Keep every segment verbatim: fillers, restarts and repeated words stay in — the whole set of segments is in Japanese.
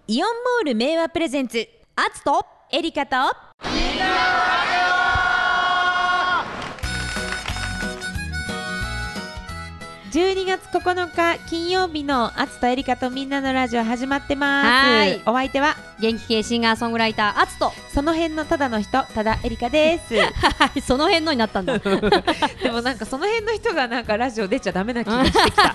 イオンモール明和プレゼンツ、アツとエリカとみんなじゅうにがつここのか金曜日のアツとエリカとみんなのラジオ始まってます。 はい、 お相手は元気系シンガーソングライターアツとその辺のただの人、ただエリカですはいその辺のになったんだでもなんかその辺の人がなんかラジオ出ちゃダメな気がしてきた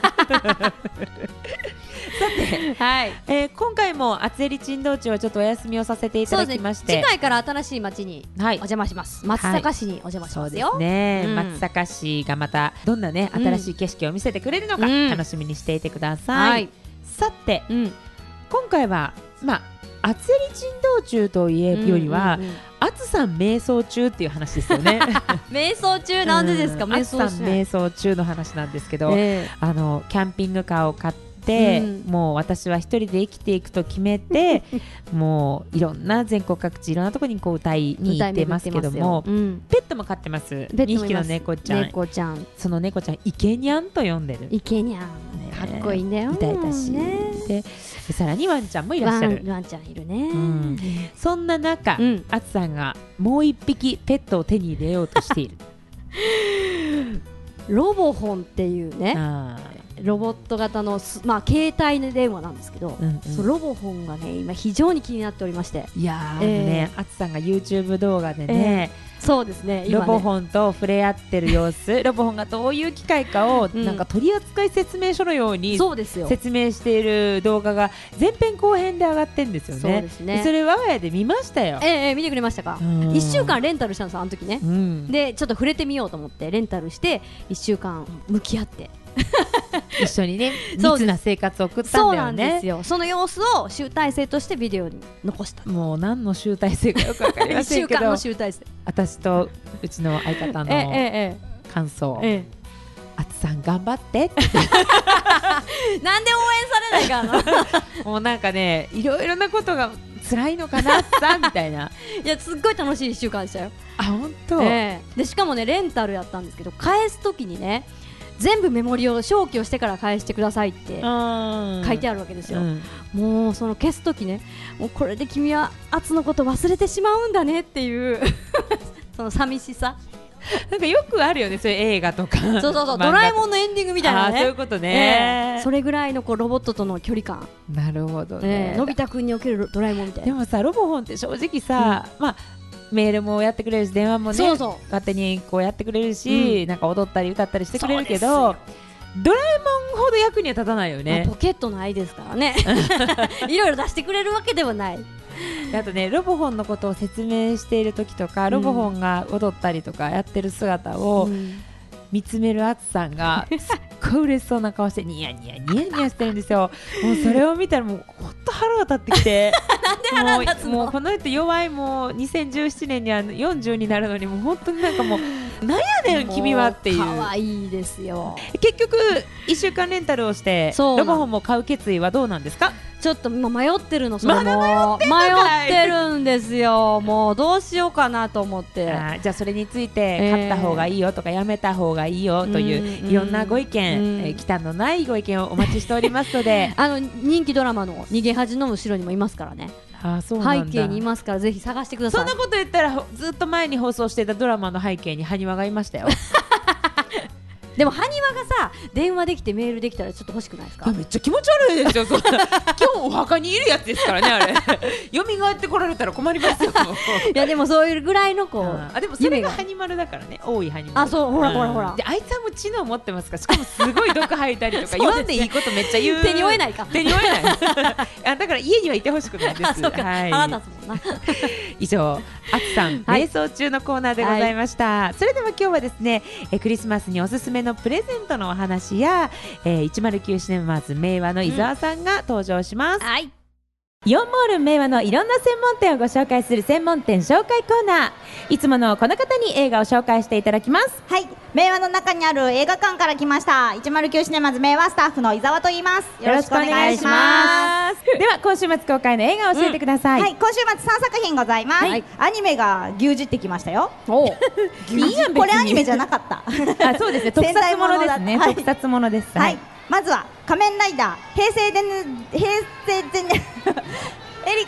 さて、 はいえー、今回も厚襟珍道中はちょっとお休みをさせていただきまして、 ね、次回から新しい町におはい邪魔します、松阪市にお邪魔しますよ、 そうですね、 うん、 松阪市がまたどんなね新しい景色を見せてくれるのか楽しみにしていてください、うんはい、さて、うん、今回はまあ厚襟珍道中というよりは、うんうんうん、厚さん瞑想中っていう話ですよね瞑想中なんでですか、うん、瞑想厚さん瞑想中の話なんですけど、 えー、 あのキャンピングカーを買ってでうん、もう私は一人で生きていくと決めてもういろんな全国各地いろんなところにこう歌いに行ってますけども、うん、ペットも飼ってます。にひきの猫ちゃん、 猫ちゃんその猫ちゃんイケニャンと呼んでる。 イケニャン、ね、かっこいいんだよ、 痛々しい、ね、でさらにワンちゃんもいらっしゃる。 ワン、ワンちゃんいるね、うん、 そんな中、うん、あつさんがもう一匹ペットを手に入れようとしているロボホンっていうね、 あロボット型の、まあ、携帯電話なんですけど、うんうん、そうロボホンがね今非常に気になっておりまして、 いやー、えー、ね、あつさんが YouTube 動画でね、 えー、そうですね、今ねロボホンと触れ合ってる様子ロボホンがどういう機械かを、うん、なんか取扱説明書のように説明している動画が前編後編で上がってるんですよね。 そうですね、 それ我が家で見ましたよ。 えーえー、見てくれましたか。いっしゅうかんレンタルしたんです、あの時ね、うん、でちょっと触れてみようと思ってレンタルしていっしゅうかん向き合って一緒にね密な生活を送ったんだよね。そうなんですよ。 その様子を集大成としてビデオに残した。 もう何の集大成かよくわかりませんけどいっしゅうかんの集大成、 私とうちの相方の感想、 ええええ、 あつさん頑張ってなんで応援されないかなもうなんかねいろいろなことが辛いのかなさみたいないやすっごい楽しいいっしゅうかんでしたよ。 あ、本当、 ええ、でしかもねレンタルやったんですけど返すときにね全部メモリを消去してから返してくださいって書いてあるわけですよ、うん、もうその消すときね、もうこれで君はアツのこと忘れてしまうんだねっていうその寂しさなんかよくあるよね、そういう映画とかそうそうそうドラえもんのエンディングみたいなね。 あ、そういうことね、 えー、それぐらいのこうロボットとの距離感。 なるほどね、 えー、のび太くんにおけるドラえもんみたいな。 でもさロボホンって正直さ、うん、まあメールもやってくれるし電話もね、 そうそう勝手にこうやってくれるし、うん、なんか踊ったり歌ったりしてくれるけどドラえもんほど役には立たないよね、 まあ、ポケットないですからねいろいろ出してくれるわけではない。 あとねロボホンのことを説明している時とか、うん、ロボホンが踊ったりとかやってる姿を見つめるあつさんがすっごい嬉しそうな顔してニヤニヤニヤニヤしてるんですよもうそれを見たらもうほんと腹が立ってきてなんで腹立つの。 もうこの人弱い、もうにせんじゅうななねんにはよんじゅうになるのにもう本当になんかもうなんやねん君はっていう。 可愛いですよ。 結局いっしゅうかんレンタルをしてロボホンも買う決意はどうなんですか。 ちょっと今迷ってるの。それもまだ迷ってんのかい。 迷ってるんですよ。もうどうしようかなと思って。 あ、じゃあそれについて買った方がいいよとかやめた方がいいよといういろんなご意見、えー、忌憚のないご意見をお待ちしておりますのであの人気ドラマの逃げ恥の後ろにもいますからね。 あ、そうなんだ。 背景にいますからぜひ探してください。 そんなこと言ったらずっと前に放送していたドラマの背景に埴輪がいましたよでも埴輪がさ電話できてメールできたらちょっと欲しくないですか。 めっちゃ気持ち悪いですよそんな今日お墓にいるやつですからねあれ蘇ってこられたら困りますよいやでもそういうぐらいのこう、 あ、でもそれがハニマルだからね、多いハニマル。 あ、そう、ほらほらほら、 であいつはもう知能持ってますから、しかもすごい毒吐いたりとか言わんでいいことめっちゃ言う手に負えないか手に負えないあ、だから家にはいてほしくないです。 そうか、 はい、 腹立つもんな以上あつさん、はい、瞑想中のコーナーでございました、はい、それでは今日はですねえクリスマスにおすすめのプレゼントのお話や、えー、いちまるきゅうシネマズ明和の伊沢さんが登場します、うん、はい。イオンモール明和のいろんな専門店をご紹介する専門店紹介コーナー。いつものこの方に映画を紹介していただきます。 はい、明和の中にある映画館から来ましたいちまるきゅうシネマズ明和スタッフの伊沢と言います。よろしくお願いします。 では今週末公開の映画を教えてください、 うん、はい、今週末さんさく品ございます、はい、アニメが牛耳ってきましたよ。おいいやん、これアニメじゃなかったあ、そうですね、特撮ものですね、はい、特撮ものです、 はい、はい。まずは仮面ライダー平成でぬ平成でぬ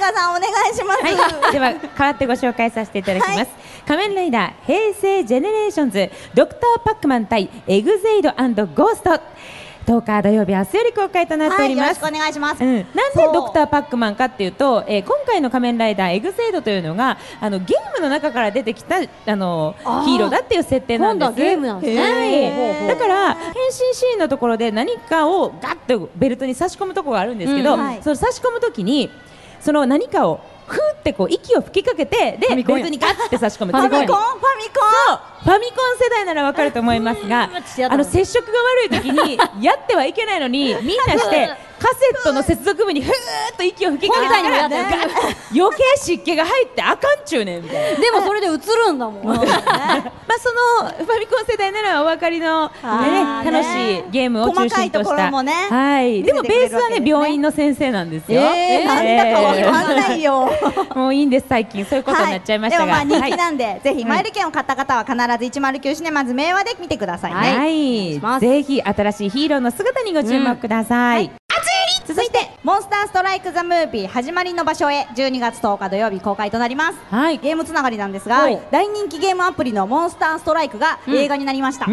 カさんお願いします。 はい、では代わってご紹介させていただきます、はい、仮面ライダー平成ジェネレーションズドクターパックマン対エグゼイド&ゴースト、とおか土曜日明日より公開となっております。 はい、よろしくお願いします。 うん、なんでドクターパックマンかっていうと、えー、今回の仮面ライダーエグゼイドというのがあのゲームの中から出てきたあのヒーローだっていう設定なんです。 今度はゲームなんですね。 はい、だから変身シーンのところで何かをガッとベルトに差し込むところがあるんですけど、うん、はい、その差し込むときにその何かをふーってこう息を吹きかけてでベルトにガッて差し込む。 ファミコンファミコンそうファミコン世代ならわかると思いますが、あの接触が悪い時にやってはいけないのにみんなしてカセットの接続部にふーっと息を吹きかけたら余計湿気が入ってあかんちゅうねんみたいな。 でもそれで映るんだもん。まあそのファミコン世代ならお分かりの、ね、楽しいゲームを中心とした、 ね、 はい、でもベースはね病院の先生なんですよ。 えー、なんだかわかんないよ。 もういいんです、最近そういうことになっちゃいましたが、 はい、でもまあ人気なんで、はい、ぜひマイル券を買った方は必ずいちまるきゅうシネマズ明和で見てくださいね。 はい、ぜひ新しいヒーローの姿にご注目ください。うん、はい、 続いてモンスターストライクザムービー始まりの場所へじゅうにがつとおか土曜日公開となります。はい、ゲームつながりなんですが、大人気ゲームアプリのモンスターストライクが映画になりました。うん、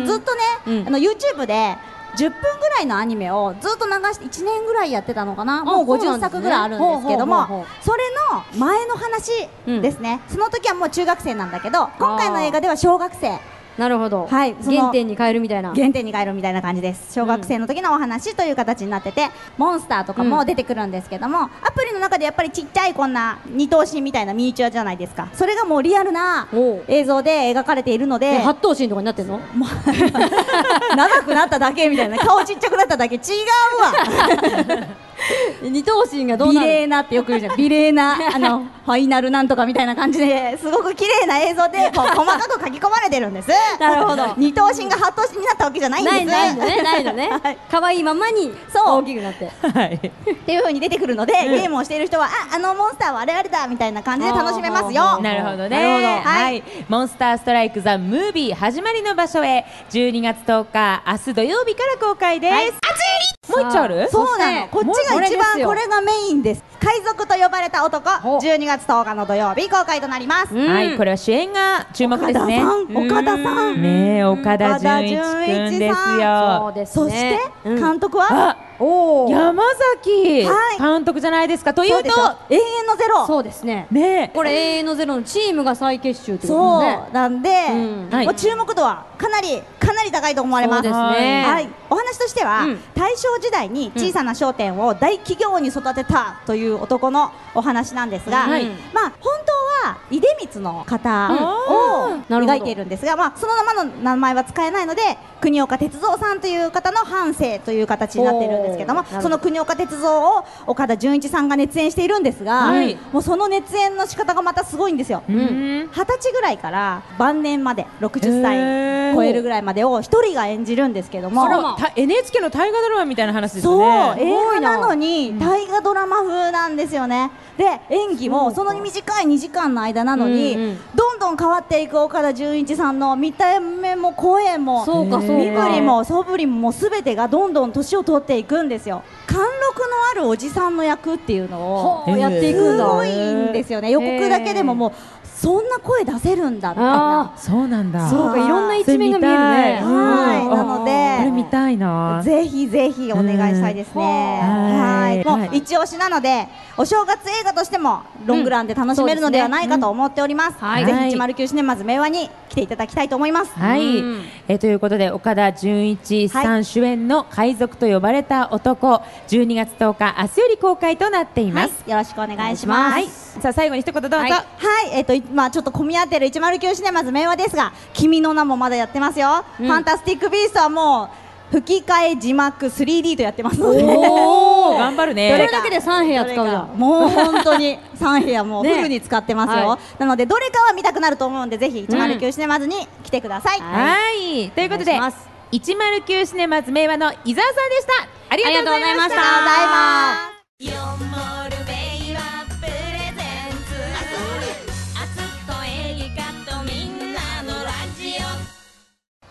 ずっとね、うん、あの YouTube でじゅっぷんぐらいのアニメをずっと流していちねんぐらいやってたのかな。もうごじゅっさくぐらいあるんですけども、それの前の話ですね、うん、その時はもう中学生なんだけど今回の映画では小学生。 なるほど、 はい、 原点に変えるみたいな原点に変えるみたいな感じです。小学生の時のお話という形になってて、モンスターとかも出てくるんですけども、うん、アプリの中でやっぱりちっちゃいこんな二頭身みたいなミニチュアじゃないですか。それがもうリアルな映像で描かれているので、 八頭身とかになってんの長くなっただけみたいな、顔ちっちゃくなっただけ違うわ二頭身がどうなる、 美麗なってよく言うじゃん。美麗なあのファイナルなんとかみたいな感じですごく綺麗な映像でこう細かく書き込まれてるんです。 なるほど。 二頭身が八頭身になったわけじゃないんです。 ないのね、ないのね。可愛いままに大きくなって、 はい、 っていう風に出てくるので、ゲームをしている人はああのモンスターはあれあれだみたいな感じで楽しめますよ。 なるほどね。はい、モンスターストライクザムービー始まりの場所へじゅうにがつとおか明日土曜日から公開です。もう一丁ある？ そうなの。こっちが一番これがメインです。海賊と呼ばれた男、じゅうにがつとおかの土曜日公開となります。 はい、これは主演が注目ですね。 岡田さん、 ねえ、岡田准一君ですよ。 そして監督は山崎監督じゃないですか。というと永遠のゼロ。 そうですね。 ね、 これ永遠のゼロのチームが再結集ってことですね。 そうなんで、注目度はかなりかなり高いと思われます。はい、お話としては大正時代に小さな商店を大企業に育てたという男のお話なんですが、まあ本当は出光の方を描いているんですが、まあそのままの名前は使えないので国岡鉄三さんという方の半生という形になっているんですけども、その国岡鉄三を岡田准一さんが熱演しているんですが、もうその熱演の仕方がまたすごいんですよ。二十歳ぐらいから晩年までろくじゅっさい超えるぐらいまでを一人が演じるんですけども、 エヌエイチケー の大河ドラマみたいな話ですよね。そう、映画なのに大河ドラマ風なんですよね。で演技もその短いにじかんの間なのにどんどん変わっていく岡田准一さんの見た目も声も身振りも素振りもすべてがどんどん年を取っていくんですよ。貫禄のあるおじさんの役っていうのをやっていくんだ。すごいんですよね。予告だけでももうそんな声出せるんだみたいな。 そうなんだ。 そうか、いろんな一面が見えるね。 はい、なのでこれ見たいな。 ぜひぜひお願いしたいですね。はい、もう一押しなのでお正月映画としてもロングランで楽しめるのではないかと思っております。ぜひいちまるきゅうシネマズ明和に来ていただきたいと思います。 はい、えということで岡田准一さん主演の海賊と呼ばれた男、じゅうにがつとおか明日より公開となっています。 よろしくお願いします。 さあ最後に一言どうぞ。はい、 えっとまあちょっと混み合ってるいちまるきゅうシネマズ明和ですが、君の名もまだやってますよ。ファンタスティックビーストはもう吹き替え字幕 スリーディー とやってますので、 おー頑張るね。 それだけでさんへや使うじゃん。 もう本当にさんへやもうフルに使ってますよ。なのでどれかは見たくなると思うんでぜひいちまるきゅうシネマズに来てください。 はい、ということでいちまるきゅうシネマズ明和の伊沢さんでした。ありがとうございました。 ありがとうございます。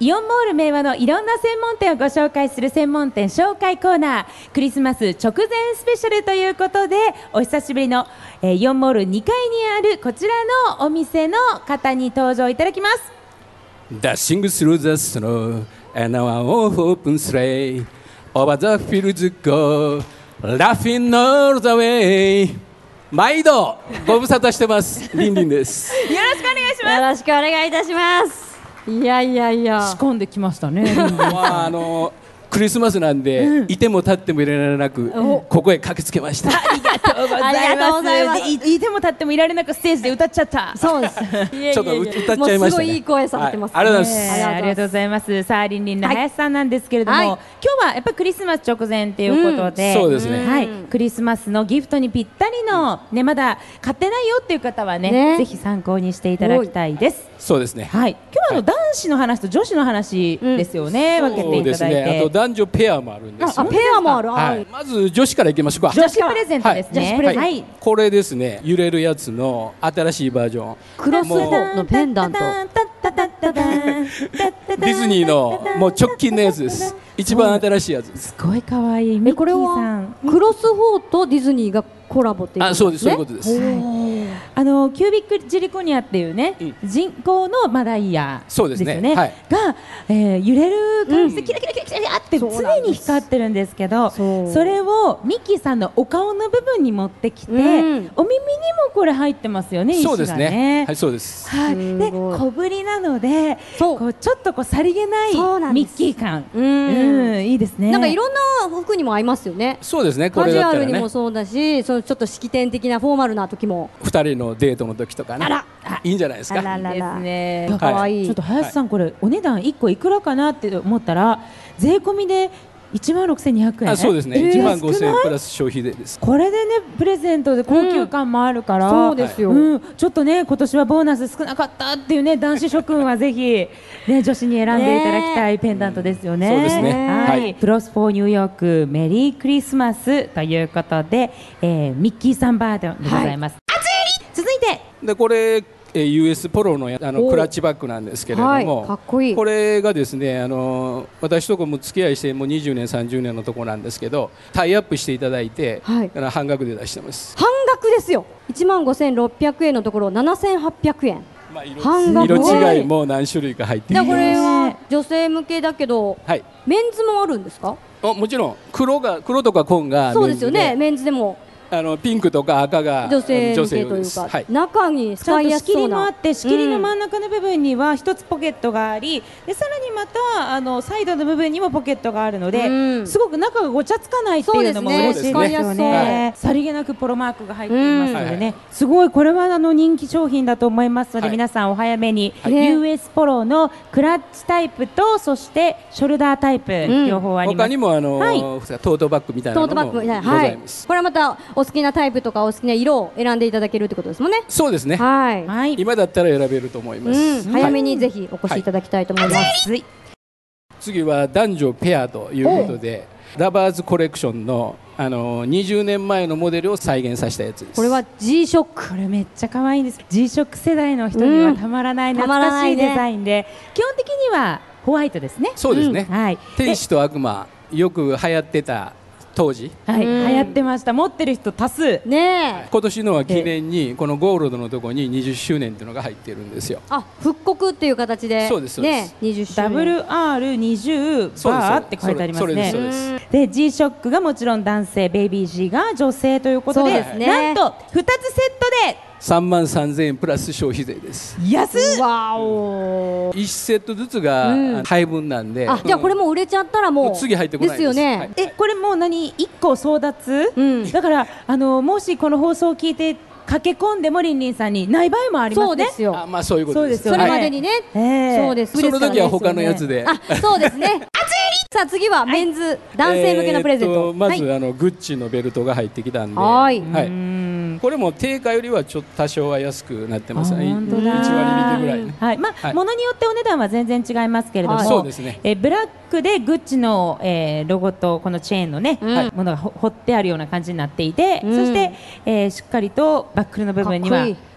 イオンモール明和のいろんな専門店をご紹介する専門店紹介コーナー、クリスマス直前スペシャルということで、お久しぶりの、えー、イオンモールにかいにあるこちらのお店の方に登場いただきます。 Dashing through the snow and our open sleigh over the fields go laughing all the way。 毎度ご無沙汰してますリンリンです。 よろしくお願いします。 よろしくお願いいたします。いやいやいや、 仕込んできましたね。 まああのクリスマスなんで、うん、いても立ってもいられなく、うん、ここへ駆けつけました。 ありがとうございます。いても立ってもいられなくステージで歌っちゃった。 そうです。 ちょっと歌っちゃいましたね。もうすごいいい声されてます、ね。 はい、ありがとうございます。 ありがとうございます。さあリンリンの林さんなんですけれども、はい、今日はやっぱりクリスマス直前ということで、 うん、そうですね。 はい、クリスマスのギフトにぴったりのね、まだ買ってないよっていう方はね、ねぜひ参考にしていただきたいです。 そうですね。 はい。今日はあの男子の話と女子の話ですよね。うん、分けていただいて。 そうですね。あと男女ペアもあるんです。 あ、ペアもある。 はい。まず女子からいきましょうか。 女子プレゼントですね。 はい。はい、これですね。揺れるやつの新しいバージョン。 クロスのペンダント。 ディズニーのもう直近のやつです。一番新しいやつです。 すごい可愛い。ミッキーさん。 クロスフォーとディズニーがコラボっていうことですね。 あ、そうです、そういうことです。 あのキュービックジリコニアっていうね、うん、人工のマダイヤですよね。そうですね。はい、が、えー、揺れる感じでキラキラキラキラって常に光ってるんですけど、そ, それをミッキーさんのお顔の部分に持ってきて、うん、お耳にもこれ入ってますよね。 そうですね。はい、そうです。 はい。で小ぶりなので、こうちょっとこうさりげないミッキー感、うん、うん、いいですね。 なんかいろんな服にも合いますよね。 そうですね。これだったらね。 カジュアルにもそうだし、そのちょっと式典的なフォーマルな時も。 二人のデートの時とかね。あら、いいんじゃないですか。 あらららね。可愛い。ちょっと林さん、これお値段一個いくらかなって思ったら、税込みでいちまんろくせんにひゃくえん。 あ、そうですね。いちまんごせんえんプラス消費税です。 これでね、プレゼントで高級感もあるから、 そうですよ。 ちょっとね、今年はボーナス少なかったっていうね、男子諸君はぜひね、女子に選んでいただきたいペンダントですよね。 そうですね。 はい。プロスフォーニューヨークメリークリスマスということで、ミッキーさんバージョンでございます。続いてでこれユーエス ポロのあのクラッチバッグなんですけれども、はい、 かっこいい。 これがですね、あの私とこも付き合いしてもうにじゅうねんさんじゅうねんのとこなんですけど、タイアップしていただいて、はい、半額で出してます。 半額ですよ。いちまんごせんろっぴゃくえんのところななせんはっぴゃくえん、 まあ、色, 色違いも何種類か入っています。 これは女性向けだけど、はい、メンズもあるんですか？ あ、もちろん黒が黒とか紺がそうですよね。メンズでもあのピンクとか赤が女性向けというか、はい、中に使いやすそうな、 仕切りもあって、仕切りの真ん中の部分には一つポケットがあり、でさらにまたあのサイドの部分にもポケットがあるので、うん、すごく中がごちゃつかないっていうのも嬉しいですよね。さりげなくポロマークが入っていますのでね、うん、すごいこれはあの人気商品だと思いますので、はい、皆さんお早めに、はい、ユーエス ポロのクラッチタイプとそしてショルダータイプ、うん、両方あります。 他にもあの、はい、トートバッグみたいなのもございます。 これはまたお好きなタイプとかお好きな色を選んでいただけるってことですもんね。 そうですね。はい。今だったら選べると思います。 うん、早めにぜひお越しいただきたいと思います。はい、 次は男女ペアということで、ラバーズコレクションのあのにじゅうねんまえのモデルを再現させたやつです。 これは G ショック。 これめっちゃ可愛いです。G ショック世代の人にはたまらない懐かしいデザインで、うん、基本的にはホワイトですね。 そうですね。 うん、はい。 天使と悪魔よく流行ってた。当時、 はい、流行ってました。持ってる人多数ね。 今年のは記念にこのゴールドのところににじゅっしゅうねんっていうのが入ってるんですよ。 あ、復刻っていう形で。 そうですそうです。 にじゅっしゅうねんダブルアールにじゅう バーって書いてありますね。で G ショックがもちろん男性、ベイビー G が女性ということ で, で、ね、なんとふたつセットでさんまんさんぜんえんプラス消費税です。 安っ。 わお。 いちセットずつが配分なんで、うん、 あ、じゃあこれも売れちゃったらもう次入ってこないですですよね。 はい、 え、これもう何いっこ争奪、うん、だからあのもしこの放送を聞いて駆け込んでもリンリンさんにない場合もありますね。 そうですよ。 あ、まあそういうことです。 それまでにね、はい、そうです。 その時は他のやつで、 あ、そうですね。さあ次はメンズ、はい、男性向けのプレゼント。えー、 まず、はい、あのグッチのベルトが入ってきたんで、 はい、 はい、これも定価よりはちょっと多少は安くなってます。 本当だ。 いちわり引きぐらいね。 はい、まあ、はい、物によってお値段は全然違いますけれども、はい、 そうですね。 えー、ブラックでグッチの、えー、ロゴとこのチェーンのね、うん、ものが彫ってあるような感じになっていて、うん、そして、えー、しっかりとバックルの部分には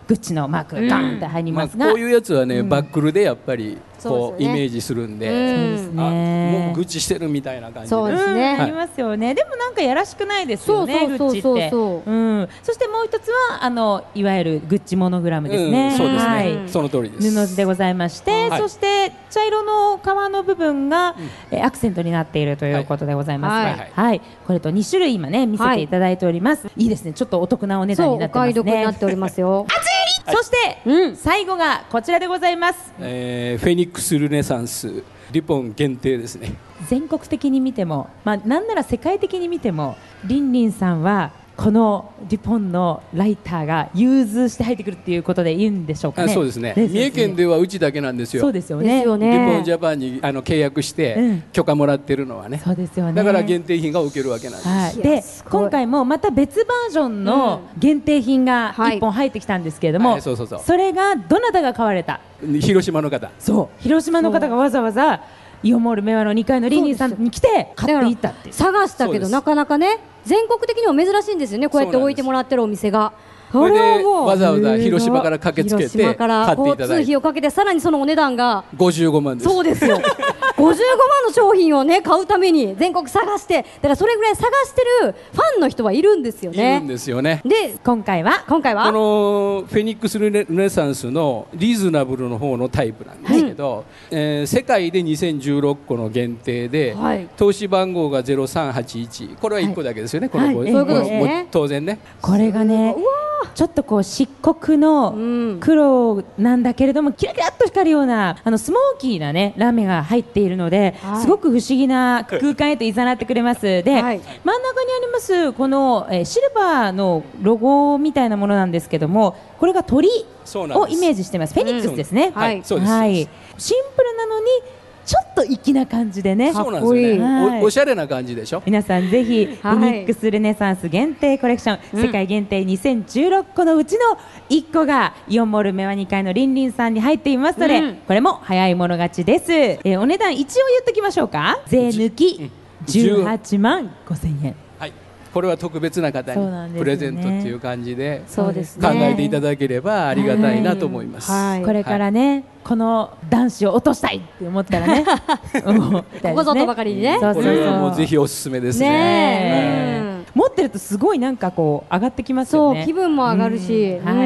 グッチのマークがガーンって入りますが、 まあ、こういうやつはね、うん、バックルでやっぱりこう、ね、イメージするんで、 うん、 あもうグッチしてるみたいな感じで、 そうですね、 うん、ありますよね。でもなんかやらしくないですよね、グッチって。うん、そしてもう一つはあのいわゆるグッチモノグラムですね、 うん、そうですね、はい、その通りです。 布地でございまして、はい、そして茶色の革の部分が、うん、アクセントになっているということでございますが、はいはいはい、これとに種類今ね見せていただいております、はい、いいですね。ちょっとお得なお値段になってますね。 そうお買い得になっておりますよはい、そして、うん、最後がこちらでございます、 えー、フェニックスルネサンスリポン限定ですね。 全国的に見ても、まあ、なんなら世界的に見てもリンリンさんはこのデュポンのライターが融通して入ってくるっていうことでいいんでしょうかね。 あそうですね。三重県ではうちだけなんですよ。 そうですよね。 デュポンジャパンにあの契約して許可もらってるのはね、うん、そうですよね。だから限定品が受けるわけなんです、はい、 で今回もまた別バージョンの限定品がいっぽん入ってきたんですけれども、それがどなたが買われた？ 広島の方。 そう広島の方がわざわざイオンモール明和のにかいのリンリンさんに来て買っていったっていう。 探したけどなかなかね全国的にも珍しいんですよね、こうやって置いてもらってるお店が。 これはもうわざわざ広島から駆けつけて広島から交通費をかけてさらにそのお値段がごじゅうごまんです。 そうですよごじゅうごまんの商品をね買うために全国探して、だからそれぐらい探してるファンの人はいるんですよね。 いるんですよね。 で今回は今回はこのフェニックスルネサンスのリーズナブルの方のタイプなんですけど、はいえー、世界でにせんじゅうろっこの限定で、はい、投資番号がゼロさんはちいち、これはいっこだけですよね、はい、この、はい、そういうことですね。当然ねこれがねちょっとこう漆黒の黒なんだけれども、キラキラっと光るようなあのスモーキーなねラメが入っているので、はい、すごく不思議な空間へと誘ってくれます。で、はい、真ん中にありますこの、えー、シルバーのロゴみたいなものなんですけども、これが鳥をイメージしてます。フェニックスですね、 うん、はい、そうです、 はい、シンプルなのにちょっと粋な感じでね、 そうなんですよね、はい、お, おしゃれな感じでしょ。 皆さんぜひ、はい、フェニックスルネサンス限定コレクション、うん、世界限定にせんじゅうろっこのうちのいっこがイオンモール明和にかいのリンリンさんに入っていますので、うん、これも早い者勝ちです。えー、お値段一応言っておきましょうか。税抜きじゅうはちまんごせんえん、 はい、これは特別な方にプレゼントっていう感じでそうですね、 考えていただければありがたいなと思います、 はいはい、これからね、はい、この男子を落としたいって思ったらねここぞとばかりにね、 これはもうぜひおすすめですね。 ね、はい、持ってるとすごいなんかこう上がってきますよね。 そう気分も上がるし、 はい、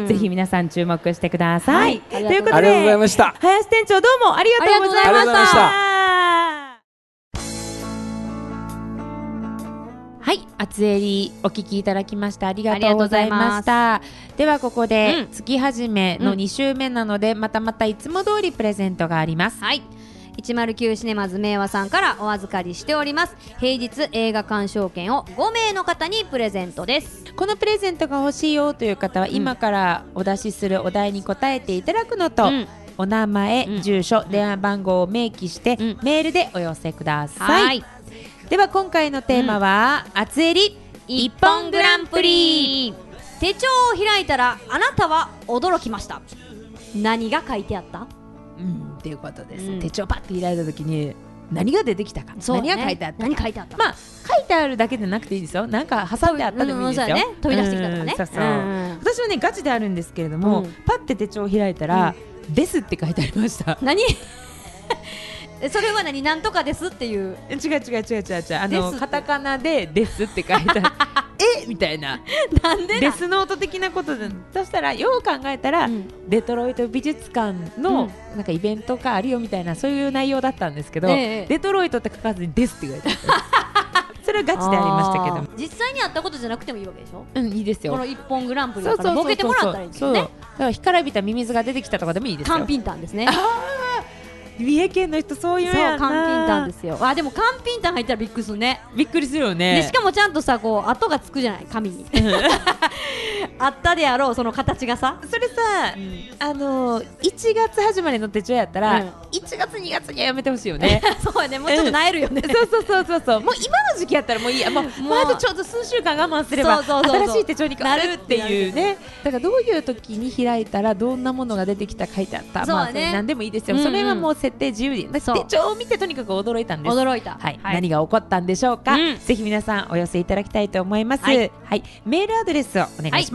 ぜひ皆さん注目してください、はい、ということでありがとうございました。 林店長どうもありがとうございました。はい、厚襟お聞きいただきましたありがとうございました。ではここで、うん、月始めのに週目なので、うん、またまたいつも通りプレゼントがあります。 はい、いちまるきゅうシネマズ明和さんからお預かりしております平日映画鑑賞券をごめいの方にプレゼントです。 このプレゼントが欲しいよという方は、うん、今からお出しするお題に答えていただくのと、うん、お名前、うん、住所、電話番号を明記して、うん、メールでお寄せください。はい、では今回のテーマは、うん、厚襟一本グランプリ。 手帳を開いたらあなたは驚きました。何が書いてあった？ うん、っていうことです、うん、手帳パッと開いた時に何が出てきたか、ね、何が書いてあったか、 何書いてあったまあ書いてあるだけでなくていいですよ。なんか挟んであったでもいいですよ、うんうん、 飛び出してきたとかね、 そうそう、うん、私はねガチであるんですけれども、うん、パッて手帳を開いたら、うん、ですって書いてありました。 何それは何なんとかですっていう。 違う違う違う違う違う、あのカタカナでですって書いてあるえみたいな、 なんでデスノート的なことで、うん、そしたらよう考えたら、うん、デトロイト美術館の、うん、なんかイベントがあるよみたいなそういう内容だったんですけど、ええ、デトロイトって書かずにですって書いてあるそれはガチでありましたけども、 実際にあったことじゃなくてもいいわけでしょ。 うん、いいですよ。 この一本グランプリだからボケてもらったらいいんですよね。そうだから干からびたミミズが出てきたとかでもいいですよ。 カンピンタンですね。 三重県の人そういうやんな。 そう、カンピンタンですよ。あ、でもカンピンタン入ったらびっくりするね。 びっくりするよね。 でしかもちゃんとさ、こう跡がつくじゃない、紙にあったであろうその形がさ。 それさ、うん、あのいちがつ始まりの手帳やったら、うん、いちがつにがつにはやめてほしいよねそうね、もうちょっと萎えるよね、 うん、そうそうそうそうそう、もう今の時期やったらもういいや、もうもうあとちょっと数週間我慢すれば新しい手帳に変わるっていうね。だからどういう時に開いたらどんなものが出てきた書いてあった、まあ何でもいいですよ、うんうん、それはもう設定自由に。手帳を見てとにかく驚いたんです。 驚いた、 はいはい、何が起こったんでしょうか、うん、ぜひ皆さんお寄せいただきたいと思います、はいはい、メールアドレスをお願いします、はい、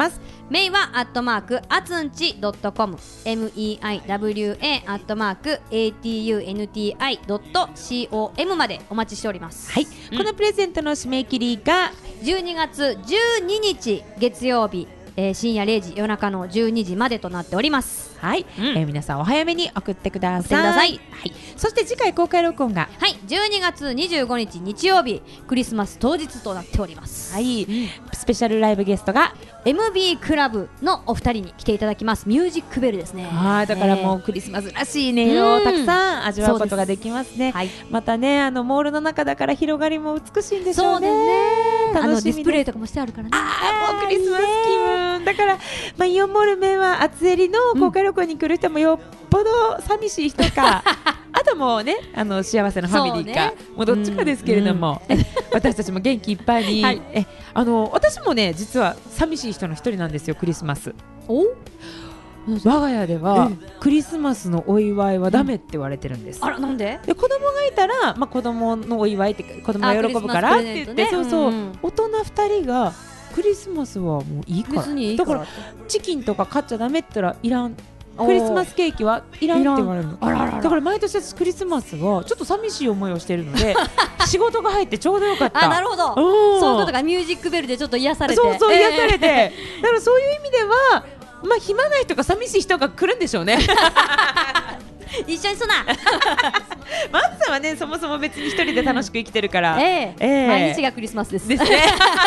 メイはアットマークあつんち ドットコム メイワアットマーク アトゥンティ ドットコム までお待ちしております。 はい、うん、このプレゼントの締め切りがじゅうにがつじゅうににち月曜日、えー、深夜れいじ夜中のじゅうにじまでとなっております。 はい、うん、えー、皆さんお早めに送ってください。 ください。 はい、そして次回公開録音がはいじゅうにがつにじゅうごにち日曜日クリスマス当日となっております。 はい、うん、スペシャルライブゲストがエムビー クラブのお二人に来ていただきます。ミュージックベルですね。 はい、だからもうクリスマスらしい音色をたくさん味わうことができますね。はい、またねあのモールの中だから広がりも美しいんでしょうね。 そうですね。 楽しみです。 あのディスプレイとかもしてあるからね。 ああもうクリスマス気分だから、まあ、イオンモールメンは厚襟の公開録音に来る人もよっぽど寂しい人か、うん、あともうねあの幸せなファミリーか、ね、もうどっちかですけれども、うんうん、私たちも元気いっぱいに、はい、えあの私もね実は寂しい人の一人なんですよ。クリスマスお我が家ではクリスマスのお祝いはダメって言われてるんです、 うん、あらなんで？ で子供がいたら、まあ、子供のお祝いって子供が喜ぶからって言って、ね、そうそう、うん、大人ふたりがクリスマスはもういいから別にいいからだからチキンとか買っちゃダメって言ったらいらんクリスマスケーキはいらんって言われるの。 あらららだから毎年私クリスマスはちょっと寂しい思いをしているので仕事が入ってちょうどよかった。 あなるほど、そういうことがミュージックベルでちょっと癒されてそうそう癒されて、えー、だからそういう意味ではまあ暇な人か寂しい人が来るんでしょうね一緒にすなマツさんはねそもそも別に一人で楽しく生きてるから、 えーえー、毎日がクリスマスですですね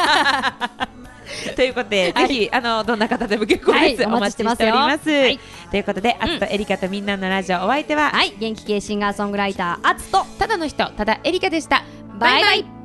ということで、はい、ぜひあのどんな方でも結構です、はい、お待ちしております、はい、ということで、うん、あつとエリカとみんなのラジオお相手は、 はい、元気系シンガーソングライターあつとただの人ただエリカでした。 バイバイ。